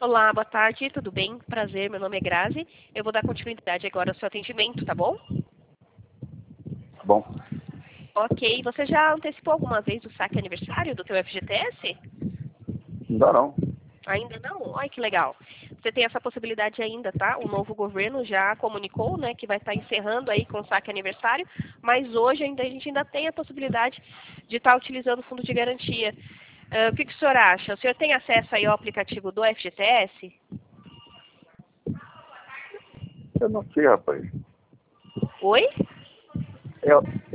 Olá, boa tarde, tudo bem? Prazer, meu nome é Grazi. Eu vou dar continuidade agora ao seu atendimento, tá bom? Tá bom. Ok, você já antecipou alguma vez o saque aniversário do teu FGTS? Ainda não. Ainda não? Ai, que legal. Você tem essa possibilidade ainda, tá? O novo governo já comunicou, né, que vai estar encerrando aí com o saque aniversário, mas hoje a gente ainda tem a possibilidade de estar utilizando o fundo de garantia. O que o senhor acha? O senhor tem acesso aí ao aplicativo do FGTS? Eu não sei, rapaz. Oi? Eu,